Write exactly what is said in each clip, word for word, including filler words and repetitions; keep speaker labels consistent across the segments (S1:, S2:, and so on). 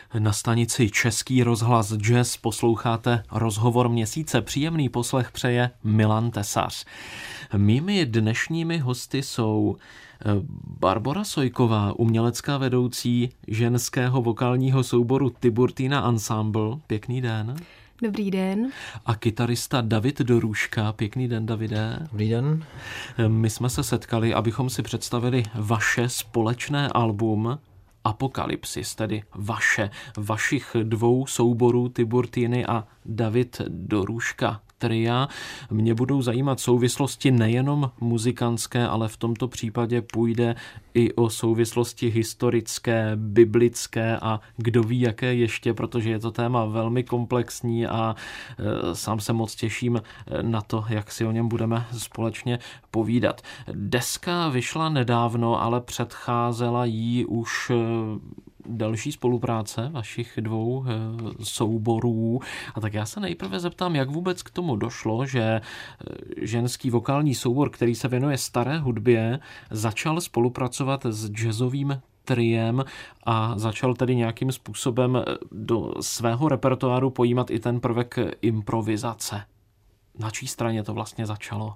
S1: Na stanici Český rozhlas Jazz posloucháte rozhovor měsíce. Příjemný poslech přeje Milan Tesař. Mými dnešními hosty jsou Barbora Sojková, umělecká vedoucí ženského vokálního souboru Tiburtina Ensemble. Pěkný den.
S2: Dobrý den.
S1: A kytarista David Dorůška. Pěkný den, Davide.
S3: Dobrý den.
S1: My jsme se setkali, abychom si představili vaše společné album Apokalypsis, tedy vaše, vašich dvou souborů Tiburtiny a David Dorůška tria. Mě budou zajímat souvislosti nejenom muzikantské, ale v tomto případě půjde i o souvislosti historické, biblické a kdo ví jaké ještě, protože je to téma velmi komplexní a e, sám se moc těším na to, jak si o něm budeme společně povídat. Deska vyšla nedávno, ale předcházela jí už e, další spolupráce vašich dvou e, souborů. A tak já se nejprve zeptám, jak vůbec k tomu došlo, že e, ženský vokální soubor, který se věnuje staré hudbě, začal spolupracovat s jazzovým triem a začal tedy nějakým způsobem do svého repertoáru pojímat i ten prvek improvizace. Na čí straně to vlastně začalo?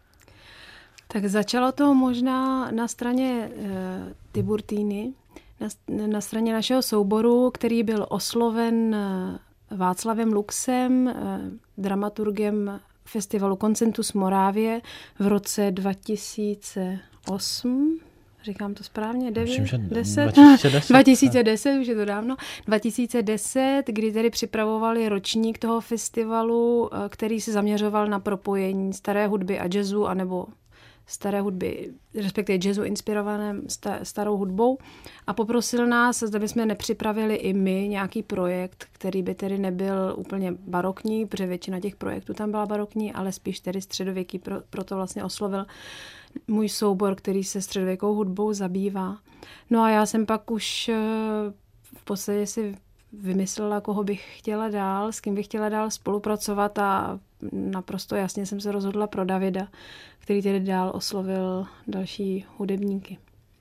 S2: Tak začalo to možná na straně e, Tiburtiny, na, na straně našeho souboru, který byl osloven Václavem Luxem, e, dramaturgem festivalu Concentus Moravie v roce dva tisíce osm. Říkám to správně? devět,
S3: Myslím,
S2: deset?
S3: dva tisíce deset.
S2: dva tisíce deset, už je to dávno. dva tisíce deset, kdy tedy připravovali ročník toho festivalu, který se zaměřoval na propojení staré hudby a jazzu, anebo staré hudby, respektive jazzu inspirované starou hudbou. A poprosil nás, zda bychom nepřipravili i my nějaký projekt, který by tedy nebyl úplně barokní, protože většina těch projektů tam byla barokní, ale spíš tedy středověký, pro, proto vlastně oslovil můj soubor, který se středověkou hudbou zabývá. No a já jsem pak už v podstatě si vymyslela, koho bych chtěla dál, s kým bych chtěla dál spolupracovat a naprosto jasně jsem se rozhodla pro Davida, který tedy dál oslovil další hudebníky.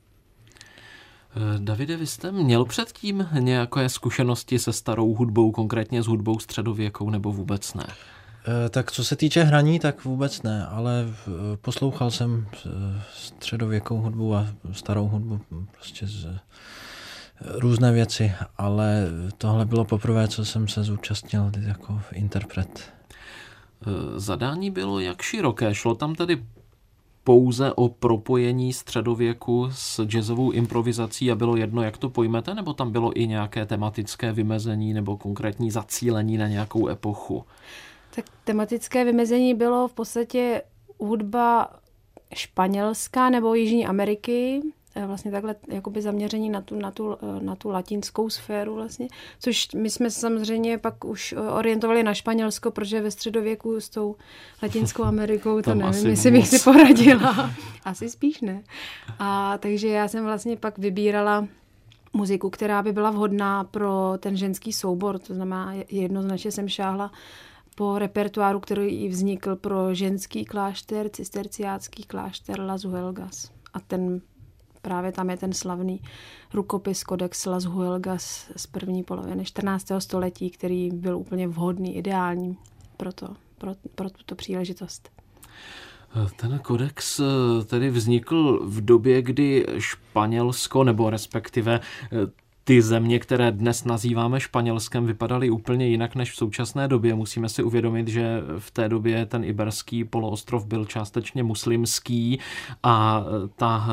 S1: Davide, vy jste měl předtím nějaké zkušenosti se starou hudbou, konkrétně s hudbou středověkou, nebo vůbec ne?
S3: Tak co se týče hraní, tak vůbec ne, ale poslouchal jsem středověkou hudbu a starou hudbu, prostě z různé věci, ale tohle bylo poprvé, co jsem se zúčastnil jako interpret.
S1: Zadání bylo jak široké? Šlo tam tedy pouze o propojení středověku s jazzovou improvizací a bylo jedno, jak to pojmete, nebo tam bylo i nějaké tematické vymezení nebo konkrétní zacílení na nějakou epochu?
S2: Tak tematické vymezení bylo v podstatě hudba španělská nebo Jižní Ameriky, vlastně takhle jakoby zaměření na tu, na tu, na tu latinskou sféru vlastně, což my jsme samozřejmě pak už orientovali na Španělsko, protože ve středověku s tou Latinskou Amerikou to nevím, jestli bych si poradila. Asi spíš ne. A takže já jsem vlastně pak vybírala muziku, která by byla vhodná pro ten ženský soubor, to znamená jednoznačně jsem šáhla po repertoáru, který vznikl pro ženský klášter, cisterciácký klášter Las Huelgas. A ten právě tam je ten slavný rukopis Codex Las Huelgas z první poloviny čtrnáctého století, který byl úplně vhodný, ideální pro, to, pro, pro tuto příležitost.
S1: Ten kodex tedy vznikl v době, kdy Španělsko, nebo respektive ty země, které dnes nazýváme Španělskem, vypadaly úplně jinak než v současné době. Musíme si uvědomit, že v té době ten iberský poloostrov byl částečně muslimský a ta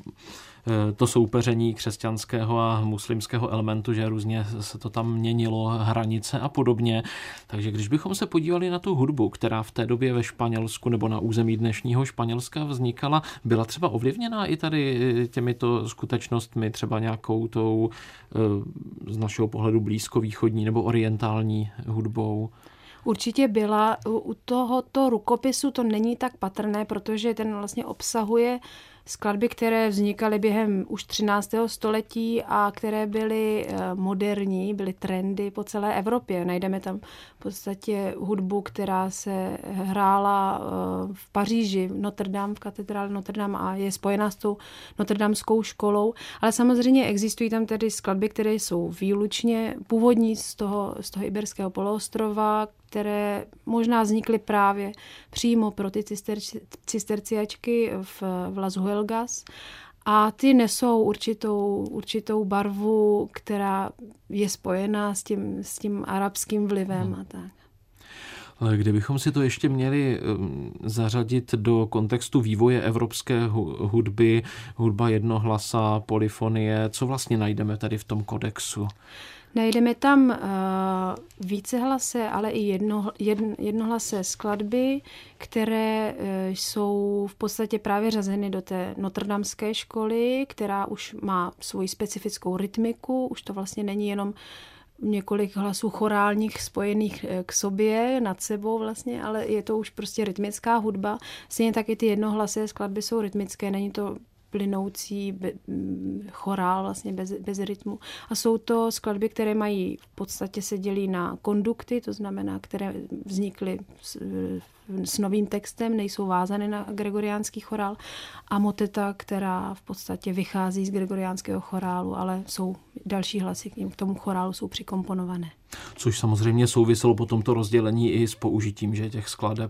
S1: to soupeření křesťanského a muslimského elementu, že různě se to tam měnilo, hranice a podobně. Takže když bychom se podívali na tu hudbu, která v té době ve Španělsku nebo na území dnešního Španělska vznikala, byla třeba ovlivněná i tady těmito skutečnostmi, třeba nějakou tou z našeho pohledu blízkovýchodní nebo orientální hudbou?
S2: Určitě byla. U tohoto rukopisu to není tak patrné, protože ten vlastně obsahuje skladby, které vznikaly během už třináctého století a které byly moderní, byly trendy po celé Evropě. Najdeme tam v podstatě hudbu, která se hrála v Paříži, v Notre Dame, v katedrále Notre Dame a je spojená s tou notredamskou školou. Ale samozřejmě existují tam tedy skladby, které jsou výlučně původní z toho, z toho Iberského poloostrova, které možná vznikly právě přímo pro ty cisterci, cisterciačky v, v Las Huelgas. A ty nesou určitou, určitou barvu, která je spojená s tím, s tím arabským vlivem hmm. a tak.
S1: Ale kdybychom si to ještě měli zařadit do kontextu vývoje evropské hudby, hudba jednohlasa, polyfonie, co vlastně najdeme tady v tom kodexu?
S2: Najdeme tam uh, vícehlasé, ale i jedno, jedno, jednohlasé skladby, které uh, jsou v podstatě právě řazeny do té notredamské školy, která už má svoji specifickou rytmiku, už to vlastně není jenom několik hlasů chorálních spojených k sobě, nad sebou vlastně, ale je to už prostě rytmická hudba. Stejně tak i ty jednohlasé skladby jsou rytmické, není to plynoucí be, chorál vlastně bez, bez rytmu. A jsou to skladby, které mají v podstatě se dělí na kondukty, to znamená, které vznikly s, s novým textem, nejsou vázány na gregoriánský chorál, a moteta, která v podstatě vychází z gregoriánského chorálu, ale jsou další hlasy k, ním, k tomu chorálu jsou přikomponované.
S1: Což samozřejmě souviselo po tomto rozdělení i s použitím, že těch skladeb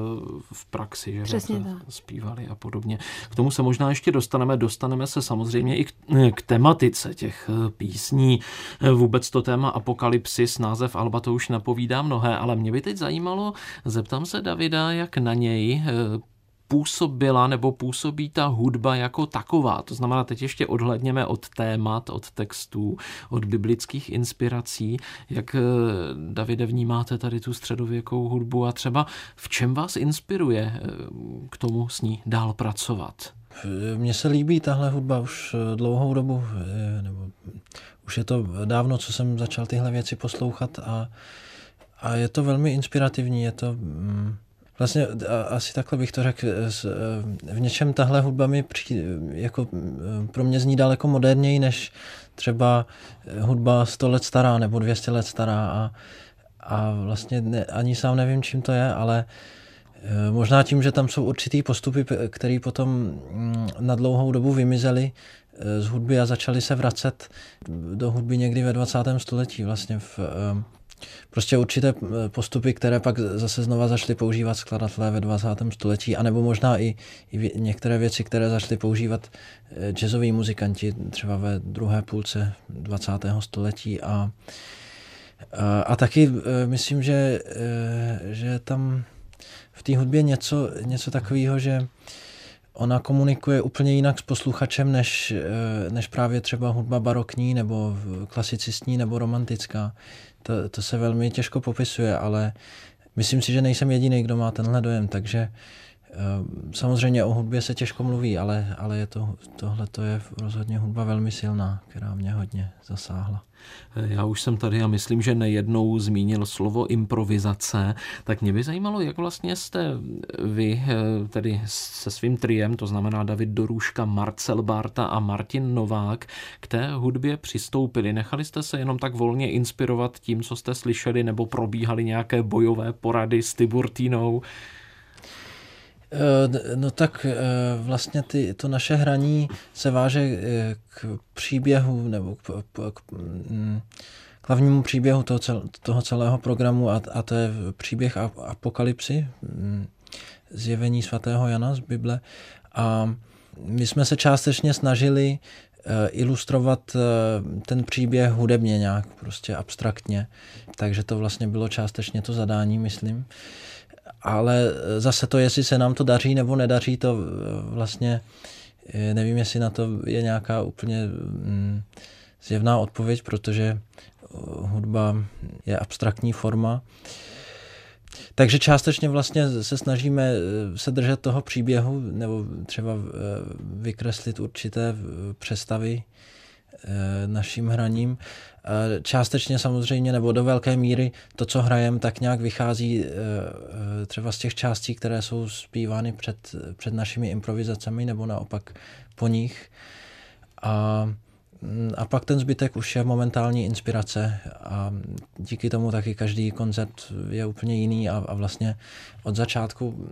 S1: v praxi, že
S2: přesně
S1: zpívali a podobně. K tomu se možná ještě dostaneme. Dostaneme se samozřejmě i k, k tematice těch písní. Vůbec to téma Apokalypsis, název alba, to už napovídá mnohé, ale mě by teď zajímalo, zeptám se Davida, jak na něj působila nebo působí ta hudba jako taková. To znamená, teď ještě odhlédněme od témat, od textů, od biblických inspirací. Jak, Davide, vnímáte tady tu středověkou hudbu a třeba v čem vás inspiruje k tomu s ní dál pracovat?
S3: Mně se líbí tahle hudba už dlouhou dobu, nebo už je to dávno, co jsem začal tyhle věci poslouchat a, a je to velmi inspirativní, je to... Mm, Vlastně asi takhle bych to řekl, v něčem tahle hudba mi přijde, jako pro mě zní daleko moderněji než třeba hudba sto let stará nebo dvě stě let stará a, a vlastně ne, ani sám nevím, čím to je, ale možná tím, že tam jsou určitý postupy, které potom na dlouhou dobu vymizely z hudby a začaly se vracet do hudby někdy ve dvacátém století vlastně v prostě určité postupy, které pak zase znova začaly používat skladatelé ve dvacátém století, anebo možná i, i některé věci, které začaly používat jazzoví muzikanti třeba ve druhé půlce dvacátého století. A, a, a taky myslím, že, že tam v té hudbě něco, něco takového, že ona komunikuje úplně jinak s posluchačem, než, než právě třeba hudba barokní, nebo klasicistní, nebo romantická. To, to se velmi těžko popisuje, ale myslím si, že nejsem jediný, kdo má tenhle dojem, takže samozřejmě o hudbě se těžko mluví, ale, ale je to, tohle to je rozhodně hudba velmi silná, která mě hodně zasáhla.
S1: Já už jsem tady a myslím, že nejednou zmínil slovo improvizace, tak mě by zajímalo, jak vlastně jste vy, tedy se svým triem, to znamená David Dorůška, Marcel Bárta a Martin Novák, k té hudbě přistoupili. Nechali jste se jenom tak volně inspirovat tím, co jste slyšeli, nebo probíhaly nějaké bojové porady s Tiburtínou?
S3: No tak vlastně ty, to naše hraní se váže k příběhu nebo k, k, k hlavnímu příběhu toho, cel, toho celého programu a, a to je příběh Apokalypsy, zjevení svatého Jana z Bible. A my jsme se částečně snažili ilustrovat ten příběh hudebně nějak, prostě abstraktně. Takže to vlastně bylo částečně to zadání, myslím. Ale zase to, jestli se nám to daří nebo nedaří, to vlastně nevím, jestli na to je nějaká úplně zjevná odpověď, protože hudba je abstraktní forma. Takže částečně vlastně se snažíme se držet toho příběhu nebo třeba vykreslit určité představy naším hraním. Částečně samozřejmě, nebo do velké míry to, co hrajem, tak nějak vychází třeba z těch částí, které jsou zpívány před, před našimi improvizacemi, nebo naopak po nich. A, a pak ten zbytek už je momentální inspirace a díky tomu taky každý koncert je úplně jiný a, a vlastně od začátku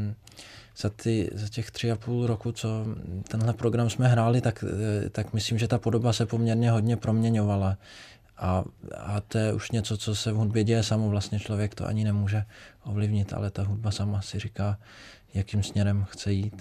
S3: za, ty, za těch tři a půl roku, co tenhle program jsme hráli, tak, tak myslím, že ta podoba se poměrně hodně proměňovala. A, a to je už něco, co se v hudbě děje samo, vlastně člověk to ani nemůže ovlivnit, ale ta hudba sama si říká, jakým směrem chce jít.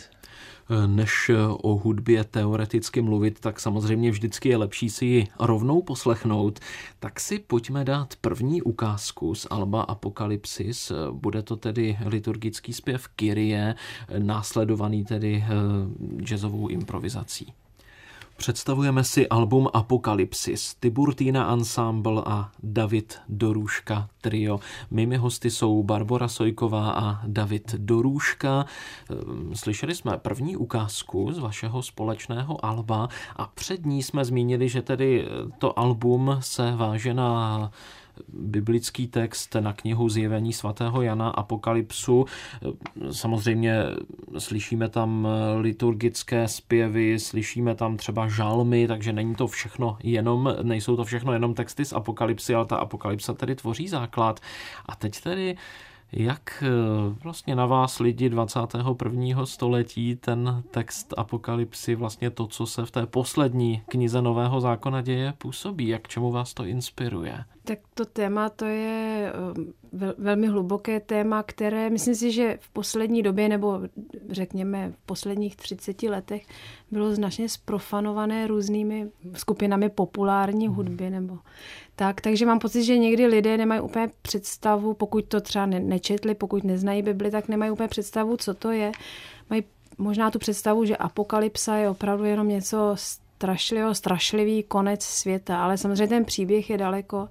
S1: Než o hudbě teoreticky mluvit, tak samozřejmě vždycky je lepší si ji rovnou poslechnout. Tak si pojďme dát první ukázku z alba Apokalypsis. Bude to tedy liturgický zpěv Kyrie, následovaný tedy jazzovou improvizací. Představujeme si album Apokalypsis, Tiburtina Ensemble a David Dorůška trio. Mými hosty jsou Barbora Sojková a David Dorůška. Slyšeli jsme první ukázku z vašeho společného alba a před ní jsme zmínili, že tedy to album se váže na biblický text, na knihu Zjevení svatého Jana, Apokalypsu. Samozřejmě slyšíme tam liturgické zpěvy, slyšíme tam třeba žalmy, takže není to všechno jenom, nejsou to všechno jenom texty z Apokalypsy, ale ta Apokalypsa tedy tvoří základ. A teď tedy jak vlastně na vás lidi dvacátého prvního století ten text Apokalypsy, vlastně to, co se v té poslední knize Nového zákona děje, působí? Jak čemu vás to inspiruje?
S2: Tak to téma, to je velmi hluboké téma, které myslím si, že v poslední době, nebo řekněme v posledních třiceti letech, bylo značně zprofanované různými skupinami populární hudby. Nebo tak, takže mám pocit, že někdy lidé nemají úplně představu, pokud to třeba nečetli, pokud neznají Bibli, tak nemají úplně představu, co to je. Mají možná tu představu, že apokalypsa je opravdu jenom něco strašlivého, strašlivý konec světa, ale samozřejmě ten příběh je daleko,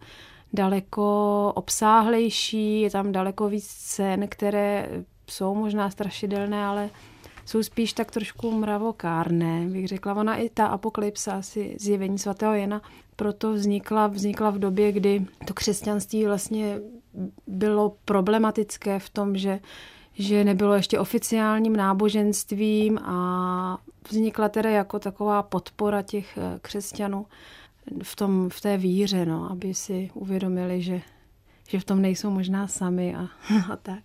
S2: daleko obsáhlejší, je tam daleko víc scén, které jsou možná strašidelné, ale jsou spíš tak trošku mravokárné, bych řekla. Ona i ta apokalypsa, asi Zjevení svatého Jana, proto vznikla, vznikla v době, kdy to křesťanství vlastně bylo problematické v tom, že že nebylo ještě oficiálním náboženstvím a vznikla teda jako taková podpora těch křesťanů v, tom, v té víře, no, aby si uvědomili, že, že v tom nejsou možná sami a, a tak.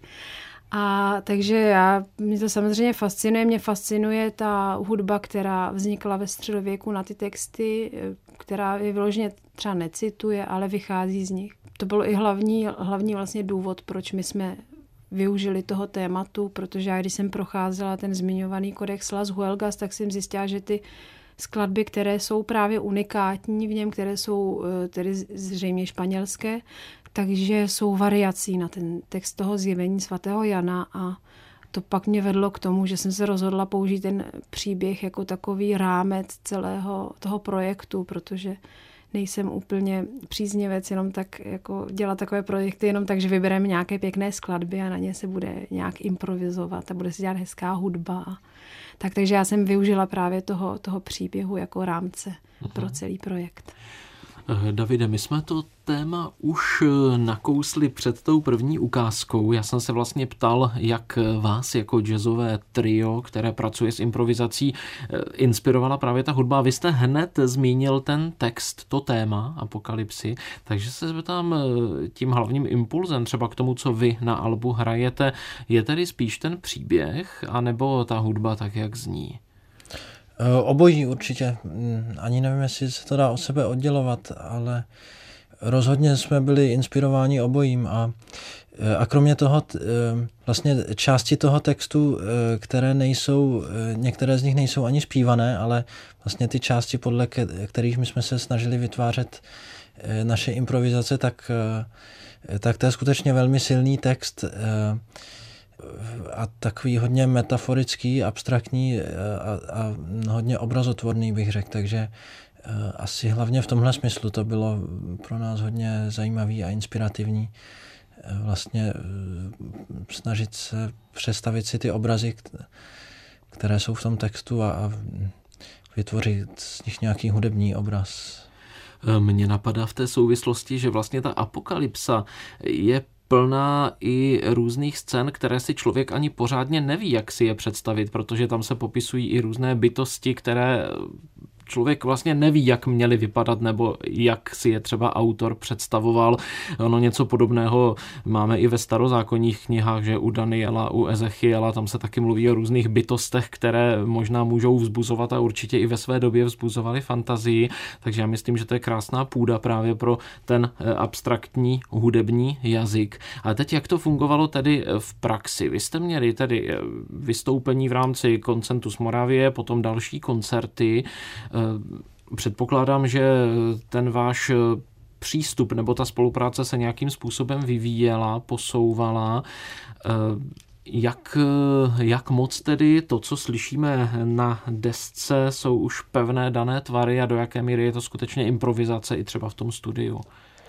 S2: A takže já, mě to samozřejmě fascinuje, mě fascinuje ta hudba, která vznikla ve středověku na ty texty, která je vyloženě třeba necituje, ale vychází z nich. To bylo i hlavní, hlavní vlastně důvod, proč my jsme využili toho tématu, protože já, když jsem procházela ten zmiňovaný kodex Las Huelgas, tak jsem zjistila, že ty skladby, které jsou právě unikátní v něm, které jsou tedy zřejmě španělské, takže jsou variací na ten text toho Zjevení svatého Jana a to pak mě vedlo k tomu, že jsem se rozhodla použít ten příběh jako takový rámec celého toho projektu, protože nejsem úplně příznivec jenom tak jako dělat takové projekty, jenom tak, že vybereme nějaké pěkné skladby a na ně se bude nějak improvizovat a bude se dělat hezká hudba. Tak, takže já jsem využila právě toho, toho příběhu jako rámce uh-huh. pro celý projekt.
S1: Davide, my jsme to téma už nakousli před tou první ukázkou. Já jsem se vlastně ptal, jak vás jako jazzové trio, které pracuje s improvizací, inspirovala právě ta hudba. Vy jste hned zmínil ten text, to téma Apokalypsy, takže se zeptám, tím hlavním impulzem třeba k tomu, co vy na albu hrajete, je tedy spíš ten příběh, anebo ta hudba tak, jak zní?
S3: Obojí určitě. Ani nevím, jestli se to dá od sebe oddělovat, ale rozhodně jsme byli inspirováni obojím a, a kromě toho vlastně části toho textu, které nejsou, některé z nich nejsou ani zpívané, ale vlastně ty části, podle kterých my jsme se snažili vytvářet naše improvizace, tak, tak to je skutečně velmi silný text a takový hodně metaforický, abstraktní a, a hodně obrazotvorný, bych řekl. Takže asi hlavně v tomhle smyslu to bylo pro nás hodně zajímavý a inspirativní. Vlastně snažit se představit si ty obrazy, které jsou v tom textu a, a vytvořit z nich nějaký hudební obraz.
S1: Mně napadá v té souvislosti, že vlastně ta apokalypsa je plná i různých scén, které si člověk ani pořádně neví, jak si je představit, protože tam se popisují i různé bytosti, které člověk vlastně neví, jak měly vypadat, nebo jak si je třeba autor představoval. Ono něco podobného máme i ve starozákonních knihách, že u Daniela, u Ezechiela, tam se taky mluví o různých bytostech, které možná můžou vzbuzovat a určitě i ve své době vzbuzovaly fantazii, takže já myslím, že to je krásná půda právě pro ten abstraktní hudební jazyk. Ale teď jak to fungovalo tedy v praxi? Vy jste měli tedy vystoupení v rámci Concentus Moravie, potom další koncerty. Předpokládám, že ten váš přístup nebo ta spolupráce se nějakým způsobem vyvíjela, posouvala. Jak, jak moc tedy to, co slyšíme na desce, jsou už pevné dané tvary a do jaké míry je to skutečně improvizace i třeba v tom studiu?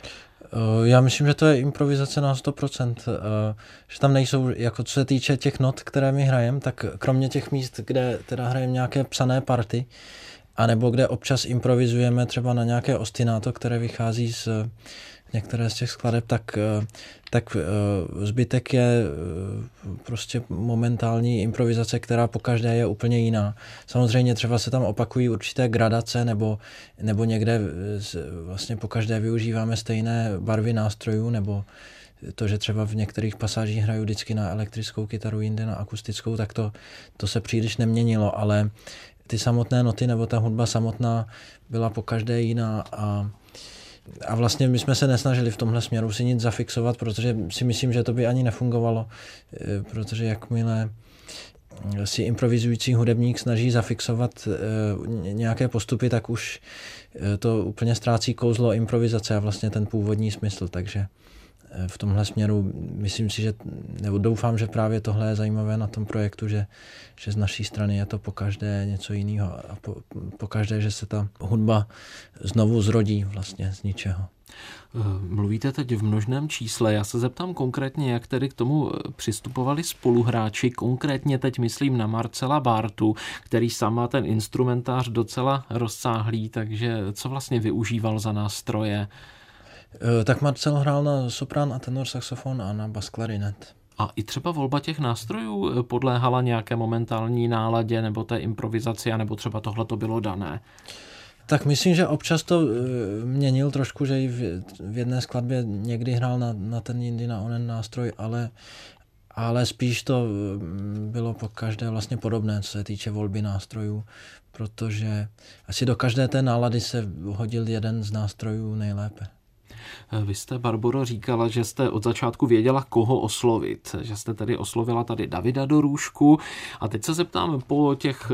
S3: Já myslím, že to je improvizace na sto procent, že tam nejsou, jako co se týče těch not, které my hrajeme, tak kromě těch míst, kde teda hrajeme nějaké psané party, a nebo kde občas improvizujeme třeba na nějaké ostinato, které vychází z některé z těch skladeb, tak, tak zbytek je prostě momentální improvizace, která pokaždé je úplně jiná. Samozřejmě třeba se tam opakují určité gradace, nebo, nebo někde vlastně pokaždé využíváme stejné barvy nástrojů, nebo to, že třeba v některých pasážích hraju vždycky na elektrickou kytaru, jinde na akustickou, tak to, to se příliš neměnilo, ale ty samotné noty nebo ta hudba samotná byla pokaždé jiná a, a vlastně my jsme se nesnažili v tomhle směru si nic zafixovat, protože si myslím, že to by ani nefungovalo, protože jakmile si improvizující hudebník snaží zafixovat nějaké postupy, tak už to úplně ztrácí kouzlo improvizace a vlastně ten původní smysl, takže v tomhle směru myslím si, že, nebo doufám, že právě tohle je zajímavé na tom projektu, že, že z naší strany je to pokaždé něco jiného a po, pokaždé, že se ta hudba znovu zrodí vlastně z ničeho.
S1: Mluvíte teď v množném čísle, já se zeptám konkrétně, jak tedy k tomu přistupovali spoluhráči, konkrétně teď myslím na Marcela Bártu, který sám má ten instrumentář docela rozsáhlý, takže co vlastně využíval za nástroje?
S3: Tak Marcel hrál na soprán a tenor saxofon a na bas klarinet.
S1: A i třeba volba těch nástrojů podléhala nějaké momentální náladě nebo té improvizaci, nebo třeba tohle to bylo dané?
S3: Tak myslím, že občas to měnil trošku, že i v jedné skladbě někdy hrál na, na ten jindy, na onen nástroj, ale, ale spíš to bylo po každé vlastně podobné, co se týče volby nástrojů, protože asi do každé té nálady se hodil jeden z nástrojů nejlépe.
S1: Vy jste, Barboro, říkala, že jste od začátku věděla, koho oslovit, že jste tedy oslovila tady Davida Dorůšku a teď se zeptám po těch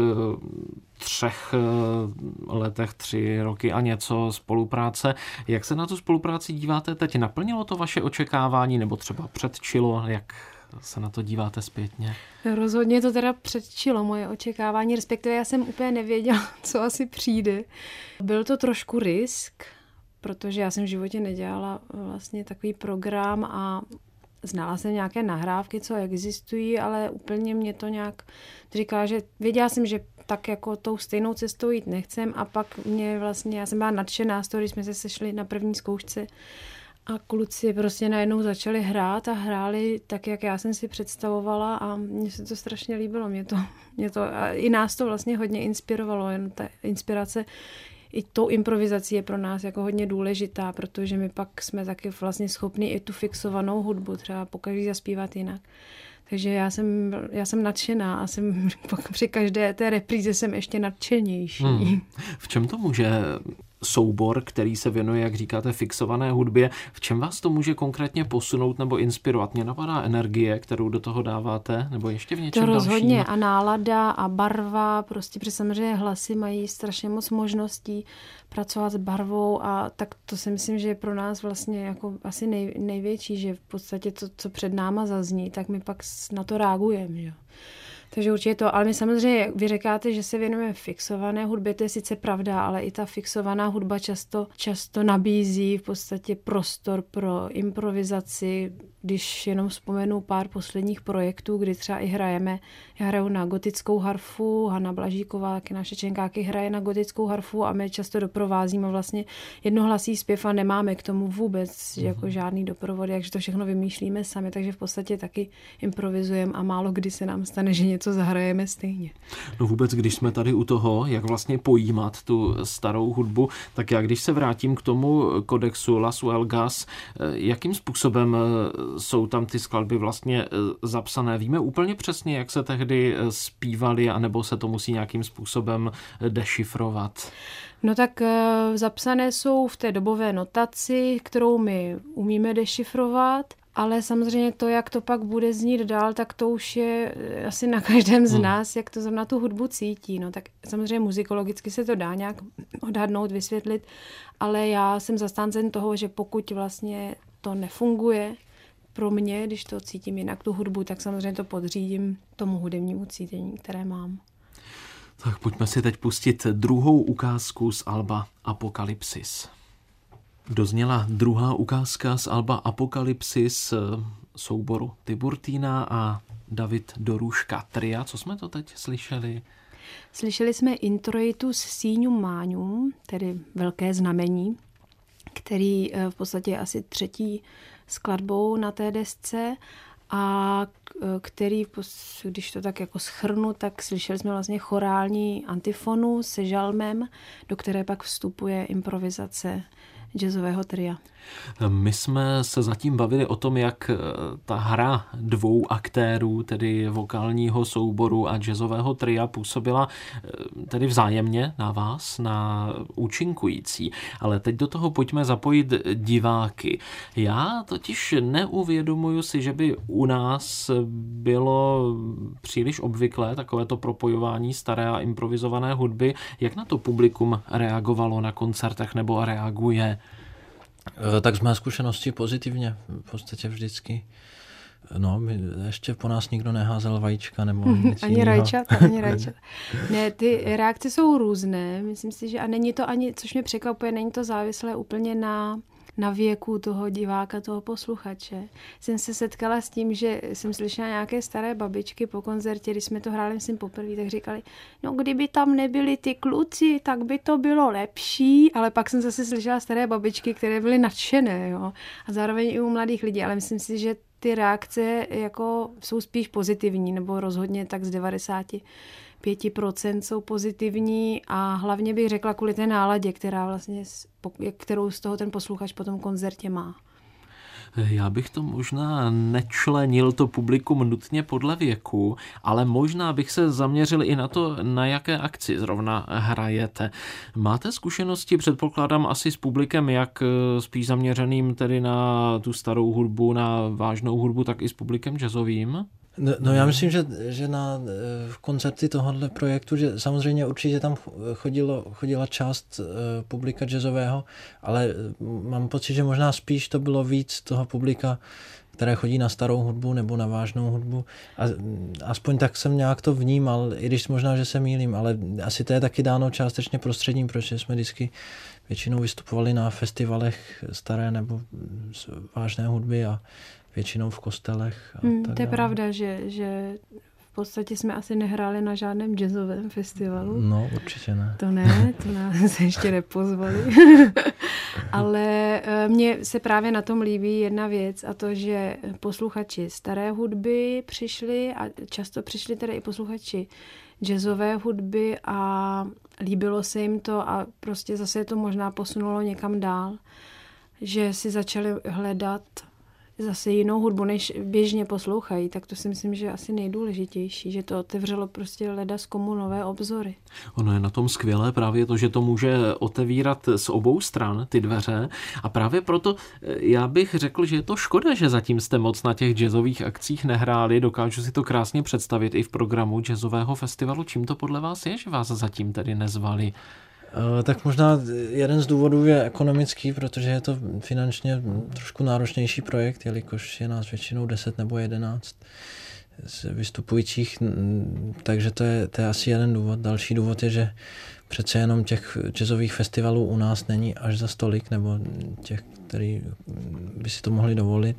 S1: třech letech, tři roky a něco spolupráce, jak se na tu spolupráci díváte teď? Naplnilo to vaše očekávání nebo třeba předčilo, jak se na to díváte zpětně?
S2: Rozhodně to teda předčilo moje očekávání, respektive já jsem úplně nevěděla, co asi přijde. Byl to trošku risk, protože já jsem v životě nedělala vlastně takový program a znala jsem nějaké nahrávky, co existují, ale úplně mě to nějak říká, že věděla jsem, že tak jako tou stejnou cestou jít nechcem a pak mě vlastně, já jsem byla nadšená z toho, když jsme se sešli na první zkoušce a kluci prostě najednou začali hrát a hráli tak, jak já jsem si představovala a mně se to strašně líbilo. Mě to, mě to, a i nás to vlastně hodně inspirovalo, jen ta inspirace i tou improvizací je pro nás jako hodně důležitá, protože my pak jsme taky vlastně schopni i tu fixovanou hudbu třeba pokaždé zaspívat jinak. Takže já jsem, já jsem nadšená a jsem, při každé té repríze jsem ještě nadšenější. Hmm.
S1: V čem to může soubor, který se věnuje, jak říkáte, fixované hudbě, v čem vás to může konkrétně posunout nebo inspirovat? Mě napadá energie, kterou do toho dáváte, nebo ještě v něčem
S2: dalším? To rozhodně
S1: dalším?
S2: A nálada a barva, prostě protože samozřejmě hlasy mají strašně moc možností pracovat s barvou a tak to si myslím, že je pro nás vlastně jako asi nej, největší, že v podstatě to, co před náma zazní, tak my pak na to reagujeme, že? Takže určitě to, ale my samozřejmě, vy říkáte, že se věnujeme fixované hudbě, to je sice pravda, ale i ta fixovaná hudba často, často nabízí v podstatě prostor pro improvizaci. Když jenom vzpomenu pár posledních projektů, kdy třeba i hrajeme, já hraju na gotickou harfu, Hana Blažíková, taky naše čenkáky hraje na gotickou harfu a my často doprovázíme vlastně jednohlasý zpěv a nemáme k tomu vůbec mm-hmm. jako žádný doprovod, takže to všechno vymýšlíme sami, takže v podstatě taky improvizujeme a málo kdy se nám stane, že něco zahrajeme stejně.
S1: No vůbec, když jsme tady u toho, jak vlastně pojímat tu starou hudbu, tak já když se vrátím k tomu kodexu Las Huelgas, jakým způsobem jsou tam ty skladby vlastně zapsané? Víme úplně přesně, jak se tehdy zpívaly, anebo se to musí nějakým způsobem dešifrovat?
S2: No tak zapsané jsou v té dobové notaci, kterou my umíme dešifrovat, ale samozřejmě to, jak to pak bude znít dál, tak to už je asi na každém z nás, jak to zrovna tu hudbu cítí. No tak samozřejmě muzikologicky se to dá nějak odhadnout, vysvětlit, ale já jsem zastáncem toho, že pokud vlastně to nefunguje pro mě, když to cítím jinak tu hudbu, tak samozřejmě to podřídím tomu hudebnímu cítění, které mám.
S1: Tak pojďme si teď pustit druhou ukázku z alba Apokalypsis. Dozněla druhá ukázka z alba Apokalypsis souboru Tiburtina a David Dorůška tria. Co jsme to teď slyšeli?
S2: Slyšeli jsme Introitus Signum Magnum, tedy velké znamení, který v podstatě je asi třetí skladbou na té desce a který, když to tak jako shrnu, tak slyšeli jsme vlastně chorální antifonu se žalmem, do které pak vstupuje improvizace jazzového tria.
S1: My jsme se zatím bavili o tom, jak ta hra dvou aktérů, tedy vokálního souboru a jazzového tria, působila tedy vzájemně na vás, na účinkující. Ale teď do toho pojďme zapojit diváky. Já totiž neuvědomuju si, že by u nás bylo příliš obvyklé takovéto propojování staré a improvizované hudby. Jak na to publikum reagovalo na koncertech nebo reaguje?
S3: Tak z mé zkušenosti pozitivně, v podstatě vždycky. No, my, ještě po nás nikdo neházel vajíčka nebo nic
S2: Ani rajčata, ani rajčata. Ne, ty reakce jsou různé, myslím si, že a není to ani, což mě překvapuje, není to závislé úplně na, na věku toho diváka, toho posluchače. Jsem se setkala s tím, že jsem slyšela nějaké staré babičky po koncertě, když jsme to hráli, myslím, poprvé, tak říkali, no kdyby tam nebyli ty kluci, tak by to bylo lepší, ale pak jsem zase slyšela staré babičky, které byly nadšené, jo. A zároveň i u mladých lidí, ale myslím si, že ty reakce jako jsou spíš pozitivní, nebo rozhodně tak z devadesát pět procent jsou pozitivní a hlavně bych řekla kvůli té náladě, která vlastně, kterou z toho ten posluchač po tom koncertě má.
S1: Já bych to možná nečlenil to publikum nutně podle věku, ale možná bych se zaměřil i na to, na jaké akci zrovna hrajete. Máte zkušenosti, předpokládám, asi s publikem, jak spíš zaměřeným tedy na tu starou hudbu, na vážnou hudbu, tak i s publikem jazzovým?
S3: No, no já myslím, že, že na v koncerty tohohle projektu, že samozřejmě určitě tam chodilo, chodila část uh, publika jazzového, ale mám pocit, že možná spíš to bylo víc toho publika, které chodí na starou hudbu nebo na vážnou hudbu. A, aspoň tak jsem nějak to vnímal, i když možná, že se mýlím, ale asi to je taky dáno částečně prostředím, protože jsme vždycky většinou vystupovali na festivalech staré nebo vážné hudby a většinou v kostelech. A
S2: hmm,
S3: tak
S2: to je
S3: dále.
S2: pravda, že, že v podstatě jsme asi nehráli na žádném jazzovém festivalu.
S3: No, určitě ne.
S2: To ne, to nás se ještě nepozvali. Ale mně se právě na tom líbí jedna věc a to, že posluchači staré hudby přišli a často přišli tedy i posluchači jazzové hudby a líbilo se jim to a prostě zase to možná posunulo někam dál, že si začali hledat zase jinou hudbu, než běžně poslouchají, tak to si myslím, že je asi nejdůležitější, že to otevřelo prostě ledas komu nové obzory.
S1: Ono je na tom skvělé právě to, že to může otevírat z obou stran ty dveře a právě proto já bych řekl, že je to škoda, že zatím jste moc na těch jazzových akcích nehráli, dokážu si to krásně představit i v programu jazzového festivalu. Čím to podle vás je, že vás zatím tedy nezvali?
S3: Tak možná jeden z důvodů je ekonomický, protože je to finančně trošku náročnější projekt, jelikož je nás většinou deset nebo jedenáct. z vystupujících, takže to je, to je asi jeden důvod. Další důvod je, že přece jenom těch jazzových festivalů u nás není až za stolik, nebo těch, který by si to mohli dovolit.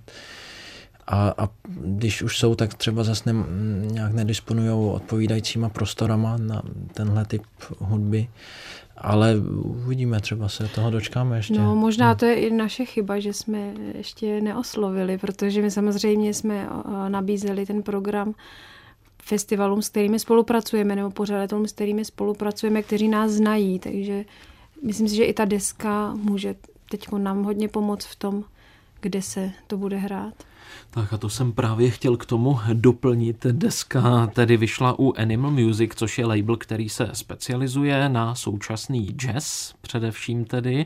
S3: A, a když už jsou, tak třeba zase ne, nějak nedisponují odpovídajícíma prostorama na tenhle typ hudby. Ale uvidíme, třeba se toho dočkáme ještě.
S2: No možná to je i naše chyba, že jsme ještě neoslovili, protože my samozřejmě jsme nabízeli ten program festivalům, s kterými spolupracujeme, nebo pořadatelům, s kterými spolupracujeme, kteří nás znají, takže myslím si, že i ta deska může teď nám hodně pomoct v tom, kde se to bude hrát.
S1: Tak a to jsem právě chtěl k tomu doplnit. Deska tedy vyšla u Animal Music, což je label, který se specializuje na současný jazz, především tedy.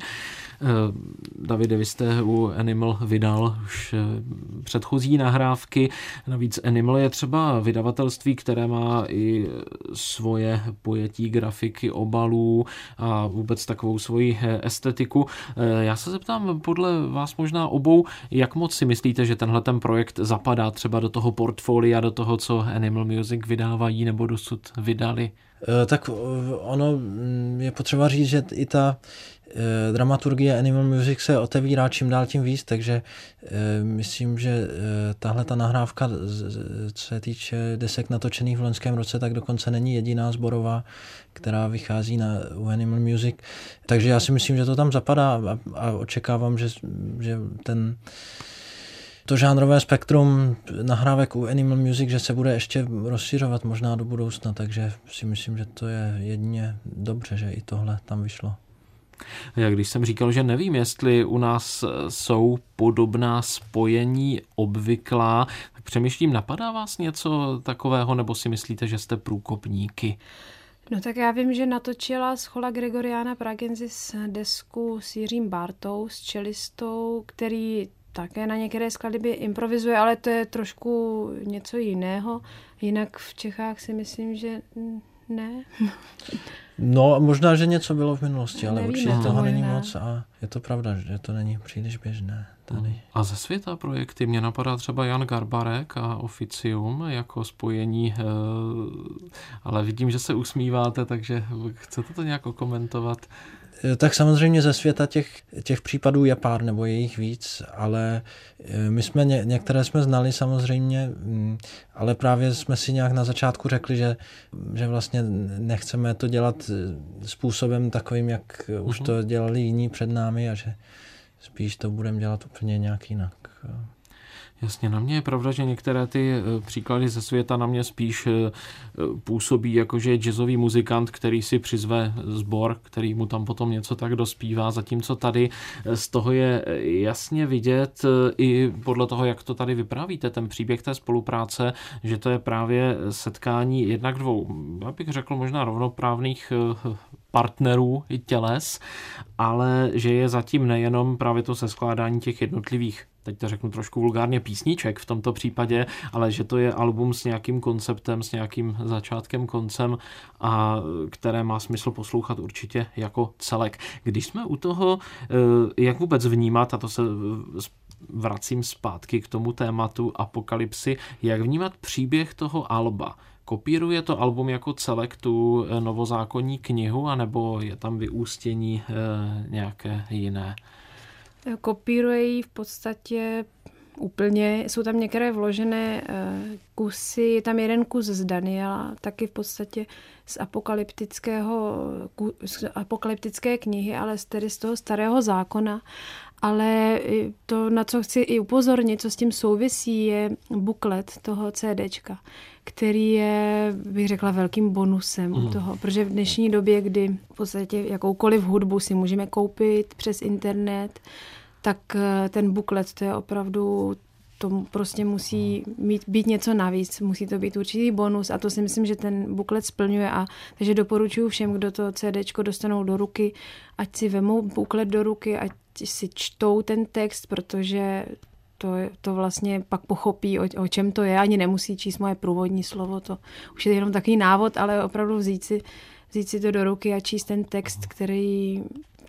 S1: Davide, vy jste u Animal vydal už předchozí nahrávky. Navíc Animal je třeba vydavatelství, které má i svoje pojetí grafiky, obalů a vůbec takovou svoji estetiku. Já se zeptám podle vás možná obou, jak moc si myslíte, že tenhle ten projekt zapadá třeba do toho portfolia, do toho, co Animal Music vydávají nebo dosud vydali?
S3: Tak ono je potřeba říct, že i ta dramaturgie Animal Music se otevírá čím dál tím víc, takže myslím, že tahle ta nahrávka, co se týče desek natočených v loňském roce, tak dokonce není jediná sborová, která vychází na u Animal Music. Takže já si myslím, že to tam zapadá a, a očekávám, že, že ten to žánrové spektrum nahrávek u Animal Music, že se bude ještě rozšiřovat možná do budoucna, takže si myslím, že to je jedině dobře, že i tohle tam vyšlo.
S1: Já když jsem říkal, že nevím, jestli u nás jsou podobná spojení obvyklá, tak přemýšlím, napadá vás něco takového, nebo si myslíte, že jste průkopníky?
S2: No tak já vím, že natočila Schola Gregoriana Pragensis desku s Jiřím Bartou, s čelistou, který také na některé skladby improvizuje, ale to je trošku něco jiného. Jinak v Čechách si myslím, že ne.
S3: No možná, že něco bylo v minulosti, ale
S2: Nevíme,
S3: určitě toho
S2: možná.
S3: není moc a je to pravda, že to není příliš běžné tady.
S1: A ze světa projekty mě napadá třeba Jan Garbarek a Officium jako spojení, ale vidím, že se usmíváte, takže chcete to nějak okomentovat?
S3: Tak samozřejmě ze světa těch, těch případů je pár nebo je jich víc, ale my jsme ně, některé jsme znali samozřejmě, ale právě jsme si nějak na začátku řekli, že, že vlastně nechceme to dělat způsobem takovým, jak uh-huh. už to dělali jiní před námi a že spíš to budeme dělat úplně nějak jinak.
S1: Jasně, na mě je pravda, že některé ty příklady ze světa na mě spíš působí jako, že je jazzový muzikant, který si přizve sbor, který mu tam potom něco tak dospívá, zatímco tady z toho je jasně vidět i podle toho, jak to tady vyprávíte, ten příběh té spolupráce, že to je právě setkání jednak dvou, já bych řekl možná rovnoprávných partnerů i těles, ale že je zatím nejenom právě to seskládání těch jednotlivých, teď to řeknu trošku vulgárně, písniček v tomto případě, ale že to je album s nějakým konceptem, s nějakým začátkem, koncem a které má smysl poslouchat určitě jako celek. Když jsme u toho, jak vůbec vnímat, a to se vracím zpátky k tomu tématu apokalypsy, jak vnímat příběh toho alba? Kopíruje to album jako celek tu novozákonní knihu, anebo je tam vyústění e, nějaké jiné?
S2: Kopíruje ji v podstatě úplně. Jsou tam některé vložené kusy. Je tam jeden kus z Daniela, taky v podstatě z apokalyptického, z apokalyptické knihy, ale tedy z toho starého zákona. Ale to, na co chci i upozornit, co s tím souvisí, je buklet toho CDčka, který je, bych řekla, velkým bonusem mm. toho, protože v dnešní době, kdy v podstatě jakoukoliv hudbu si můžeme koupit přes internet, tak ten buklet, to je opravdu, to prostě musí mít, být něco navíc, musí to být určitý bonus a to si myslím, že ten buklet splňuje a takže doporučuji všem, kdo to CDčko dostanou do ruky, ať si vemou buklet do ruky, ať si čtou ten text, protože to, to vlastně pak pochopí, o, o čem to je, ani nemusí číst moje průvodní slovo, to už je jenom takový návod, ale opravdu vzít si, vzít si to do ruky a číst ten text, který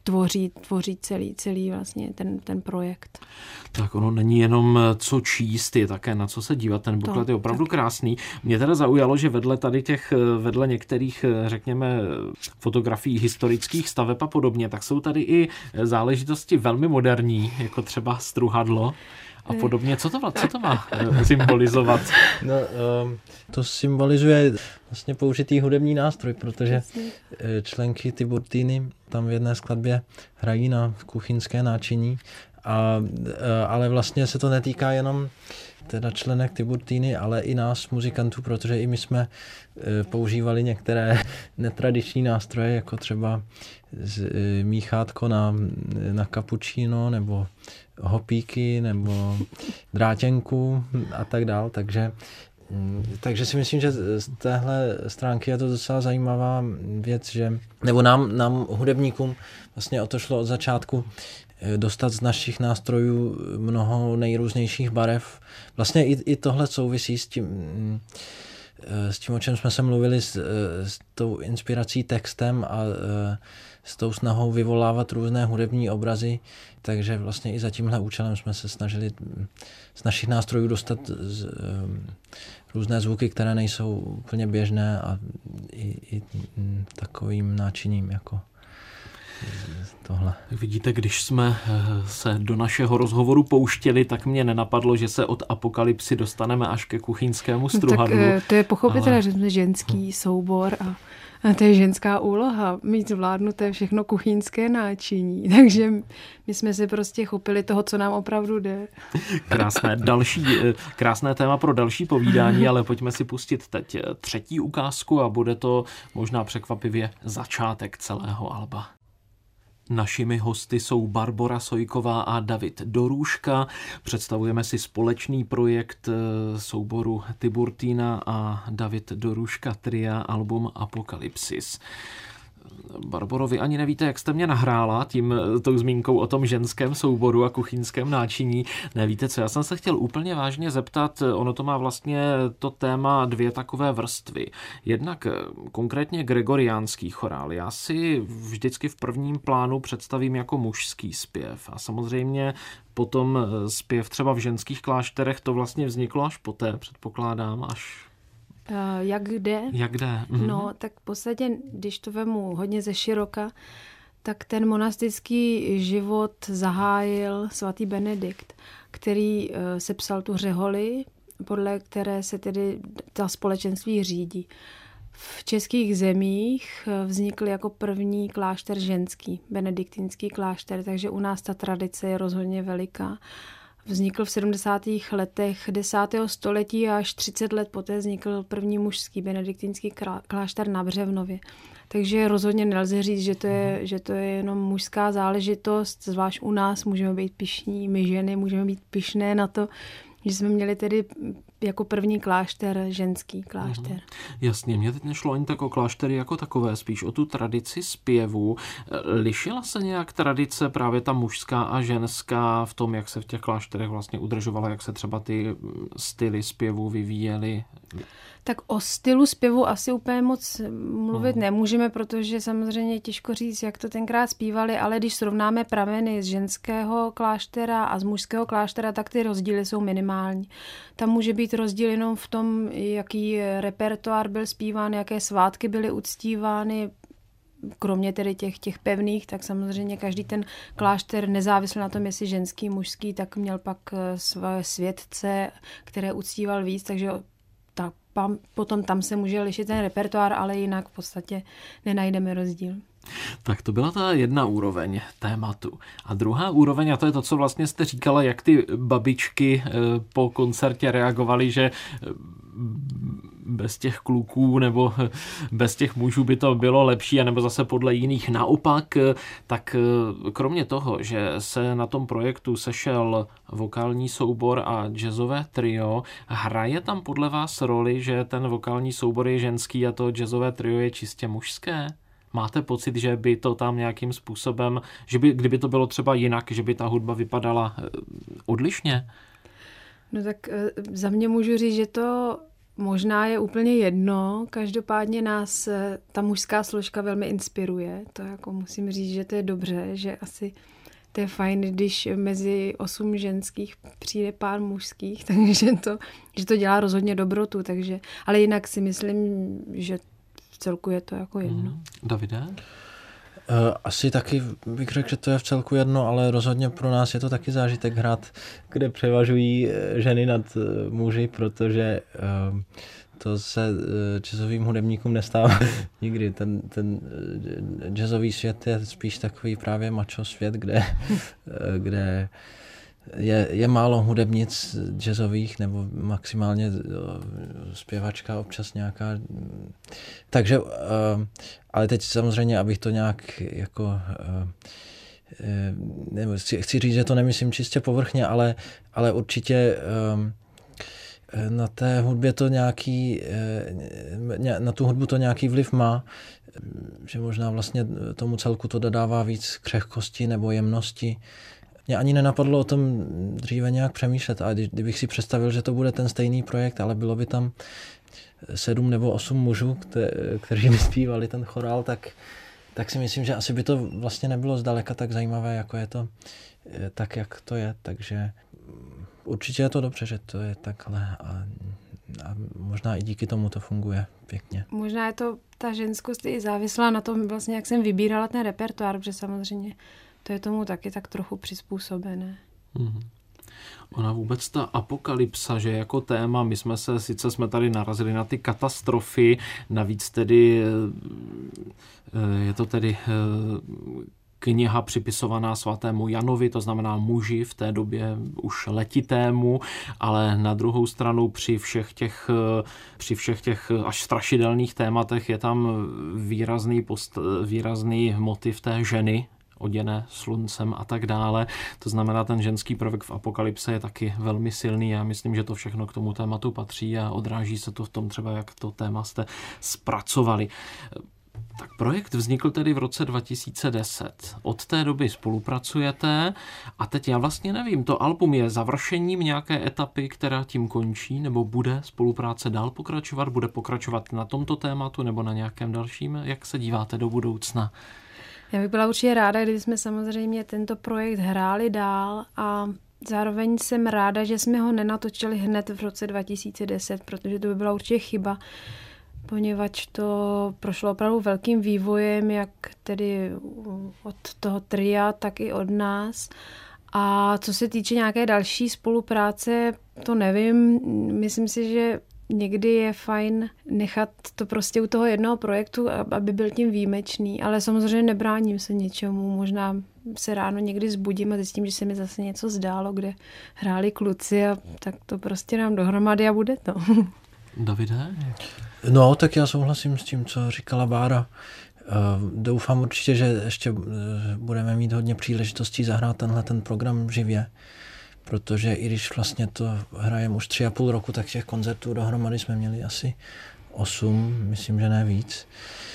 S2: tvoří, tvoří celý, celý vlastně ten, ten projekt.
S1: Tak ono není jenom co číst, je také na co se dívat. Ten buklet je opravdu taky krásný. Mě teda zaujalo, že vedle tady těch, vedle některých, řekněme, fotografií historických staveb a podobně, tak jsou tady i záležitosti velmi moderní, jako třeba struhadlo a podobně. Co to, co to má symbolizovat?
S3: No, um, to symbolizuje vlastně použitý hudební nástroj, protože členky Tiburtiny tam v jedné skladbě hrají na kuchyňské náčiní, a, ale vlastně se to netýká jenom teda členek Tiburtiny, ale i nás, muzikantů, protože i my jsme používali některé netradiční nástroje, jako třeba míchátko na, na kapučíno, nebo hopíky, nebo drátěnku a tak dál, takže Takže si myslím, že z téhle stránky je to docela zajímavá věc, že, nebo nám, nám hudebníkům vlastně o to šlo od začátku dostat z našich nástrojů mnoho nejrůznějších barev. Vlastně i, i tohle souvisí s tím, s tím, o čem jsme se mluvili, s, s tou inspirací textem a s tou snahou vyvolávat různé hudební obrazy. Takže vlastně i za tímhle účelem jsme se snažili z našich nástrojů dostat z, různé zvuky, které nejsou úplně běžné a i, i takovým náčiním jako tohle.
S1: Vidíte, když jsme se do našeho rozhovoru pouštěli, tak mě nenapadlo, že se od apokalypsy dostaneme až ke kuchyňskému struhadlu.
S2: Tak to je pochopitelné, ale... že jsme ženský soubor a A to je ženská úloha, mít zvládnuté všechno kuchyňské náčiní. Takže my jsme si prostě chopili toho, co nám opravdu jde.
S1: Krásné, další, krásné téma pro další povídání, ale pojďme si pustit teď třetí ukázku a bude to možná překvapivě začátek celého alba. Našimi hosty jsou Barbora Sojková a David Dorůžka. Představujeme si společný projekt souboru Tiburtina a David Dorůžka tria album Apokalypsis. Barboro, vy ani nevíte, jak jste mě nahrála tím tou zmínkou o tom ženském souboru a kuchyňském náčiní. Nevíte co, já jsem se chtěl úplně vážně zeptat, ono to má vlastně to téma dvě takové vrstvy. Jednak konkrétně gregoriánský chorál. Já si vždycky v prvním plánu představím jako mužský zpěv a samozřejmě potom zpěv třeba v ženských klášterech, to vlastně vzniklo až poté, předpokládám, až...
S2: Jak kde?
S1: Jak kde? Mhm.
S2: No, tak v podstatě, když to vemu hodně ze široka, tak ten monastický život zahájil svatý Benedikt, který sepsal tu řeholi, podle které se tedy ta společenství řídí. V českých zemích vznikl jako první klášter ženský, benediktinský klášter, takže u nás ta tradice je rozhodně veliká. Vznikl v sedmdesátých letech desátého století a až třicet let poté vznikl první mužský benediktinský klášter na Břevnově. Takže rozhodně nelze říct, že to je, že to je jenom mužská záležitost, zvlášť u nás můžeme být pyšní, my ženy můžeme být pyšné na to, že jsme měli tedy jako první klášter, ženský klášter.
S1: Jasně, mě teď nešlo ani tak o kláštery jako takové, spíš o tu tradici zpěvu. Lišila se nějak tradice právě ta mužská a ženská v tom, jak se v těch klášterech vlastně udržovala, jak se třeba ty styly zpěvu vyvíjely?
S2: Tak o stylu zpěvu asi úplně moc mluvit nemůžeme, protože samozřejmě těžko říct, jak to tenkrát zpívali, ale když srovnáme prameny z ženského kláštera a z mužského kláštera, tak ty rozdíly jsou minimální. Tam může být rozdíl jenom v tom, jaký repertoár byl zpíván, jaké svátky byly uctívány, kromě tedy těch, těch pevných, tak samozřejmě každý ten klášter nezávisle na tom, jestli ženský, mužský, tak měl pak své světce, které uctíval víc, takže tak potom tam se může lišit ten repertoár, ale jinak v podstatě nenajdeme rozdíl.
S1: Tak to byla ta jedna úroveň tématu. A druhá úroveň, a to je to, co vlastně jste říkala, jak ty babičky po koncertě reagovaly, že bez těch kluků nebo bez těch mužů by to bylo lepší, anebo zase podle jiných naopak. Tak kromě toho, že se na tom projektu sešel vokální soubor a jazzové trio, hraje tam podle vás roli, že ten vokální soubor je ženský a to jazzové trio je čistě mužské? Máte pocit, že by to tam nějakým způsobem, že by, kdyby to bylo třeba jinak, že by ta hudba vypadala odlišně?
S2: No tak za mě můžu říct, že to možná je úplně jedno, každopádně nás ta mužská složka velmi inspiruje, to jako musím říct, že to je dobře, že asi to je fajn, když mezi osm ženských přijde pár mužských, takže to, že to dělá rozhodně dobrotu, takže, ale jinak si myslím, že v celku je to jako jedno.
S1: Mm. Davide?
S3: Asi taky bych řekl, že to je v celku jedno, ale rozhodně pro nás je to taky zážitek hrát, kde převažují ženy nad muži, protože to se jazzovým hudebníkům nestává nikdy. Ten, ten jazzový svět je spíš takový právě macho svět, kde, kde je, je málo hudebnic jazzových nebo maximálně zpěvačka občas nějaká. Takže, ale teď samozřejmě, abych to nějak jako, nebo chci říct, že to nemyslím čistě povrchně, ale, ale určitě na té hudbě to nějaký, na tu hudbu to nějaký vliv má, že možná vlastně tomu celku to dodává víc křehkosti nebo jemnosti. Mě ani nenapadlo o tom dříve nějak přemýšlet, a kdybych si představil, že to bude ten stejný projekt, ale bylo by tam sedm nebo osm mužů, kteří by zpívali ten chorál, tak, tak si myslím, že asi by to vlastně nebylo zdaleka tak zajímavé, jako je to, tak jak to je, takže určitě je to dobře, že to je takhle a, a možná i díky tomu to funguje pěkně.
S2: Možná je to, ta ženskost i závislá na tom vlastně, jak jsem vybírala ten repertoár, protože samozřejmě to je tomu taky tak trochu přizpůsobené.
S1: Mm. Ona vůbec ta apokalypsa, že jako téma, my jsme se, sice jsme tady narazili na ty katastrofy, navíc tedy je to tedy kniha připisovaná svatému Janovi, to znamená muži v té době už letitému, ale na druhou stranu při všech těch, při všech těch až strašidelných tématech je tam výrazný, post, výrazný motiv té ženy, oděné sluncem a tak dále. To znamená, ten ženský prvek v apokalypse je taky velmi silný. Já myslím, že to všechno k tomu tématu patří a odráží se to v tom třeba, jak to téma jste zpracovali. Tak projekt vznikl tedy v roce dva tisíce deset. Od té doby spolupracujete a teď já vlastně nevím, to album je završením nějaké etapy, která tím končí, nebo bude spolupráce dál pokračovat, bude pokračovat na tomto tématu nebo na nějakém dalším? Jak se díváte do budoucna?
S2: Já bych byla určitě ráda, kdyby jsme samozřejmě tento projekt hráli dál a zároveň jsem ráda, že jsme ho nenatočili hned v roce dva tisíce deset, protože to by byla určitě chyba, poněvadž to prošlo opravdu velkým vývojem, jak tedy od toho tria, tak i od nás. A co se týče nějaké další spolupráce, to nevím. Myslím si, že někdy je fajn nechat to prostě u toho jednoho projektu, aby byl tím výjimečný, ale samozřejmě nebráním se něčemu. Možná se ráno někdy zbudím a zjistím, že se mi zase něco zdálo, kde hráli kluci a tak to prostě nám dohromady a bude to.
S1: Davide?
S3: No, tak já souhlasím s tím, co říkala Bára. Doufám určitě, že ještě budeme mít hodně příležitostí zahrát tenhle ten program živě, protože i když vlastně to hrajeme už tři a půl roku, tak těch koncertů dohromady jsme měli asi osm, myslím, že ne víc.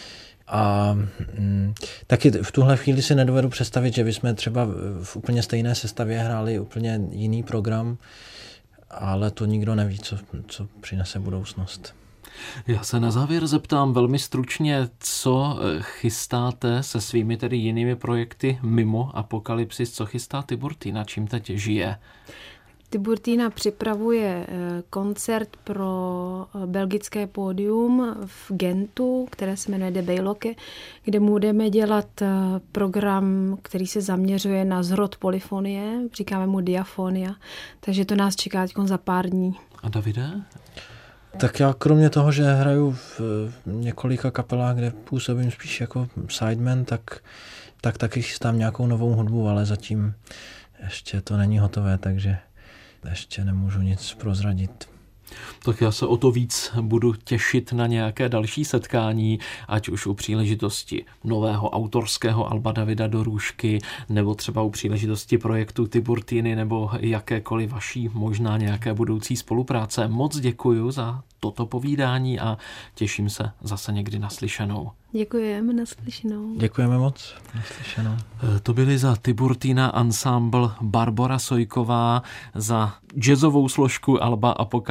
S3: A mm, taky v tuhle chvíli si nedovedu představit, že bychom třeba v úplně stejné sestavě hráli úplně jiný program, ale to nikdo neví, co, co přinese budoucnost.
S1: Já se na závěr zeptám velmi stručně, co chystáte se svými tedy jinými projekty mimo Apokalypsis, co chystá Tiburtina, čím teď žije?
S2: Tiburtina připravuje koncert pro belgické pódium v Gentu, které se jmenuje De Bejloke, kde budeme dělat program, který se zaměřuje na zrod polyfonie, říkáme mu diafonia, takže to nás čeká teď za pár dní.
S1: A Davide?
S3: Tak já kromě toho, že hraju v několika kapelách, kde působím spíš jako sideman, tak, tak taky chystám nějakou novou hudbu, ale zatím ještě to není hotové, takže ještě nemůžu nic prozradit.
S1: Tak já se o to víc budu těšit na nějaké další setkání, ať už u příležitosti nového autorského alba Davida Dorůšky, nebo třeba u příležitosti projektu Tiburtiny, nebo jakékoliv vaší možná nějaké budoucí spolupráce. Moc děkuju za toto povídání a těším se zase někdy naslyšenou.
S2: Děkujeme, naslyšenou.
S3: Děkujeme moc, naslyšenou.
S1: To byly za Tiburtina Ensemble Barbora Sojková, za jazzovou složku alba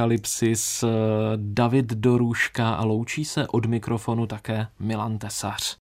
S1: Apokalypsis David Dorůška a loučí se od mikrofonu také Milan Tesař.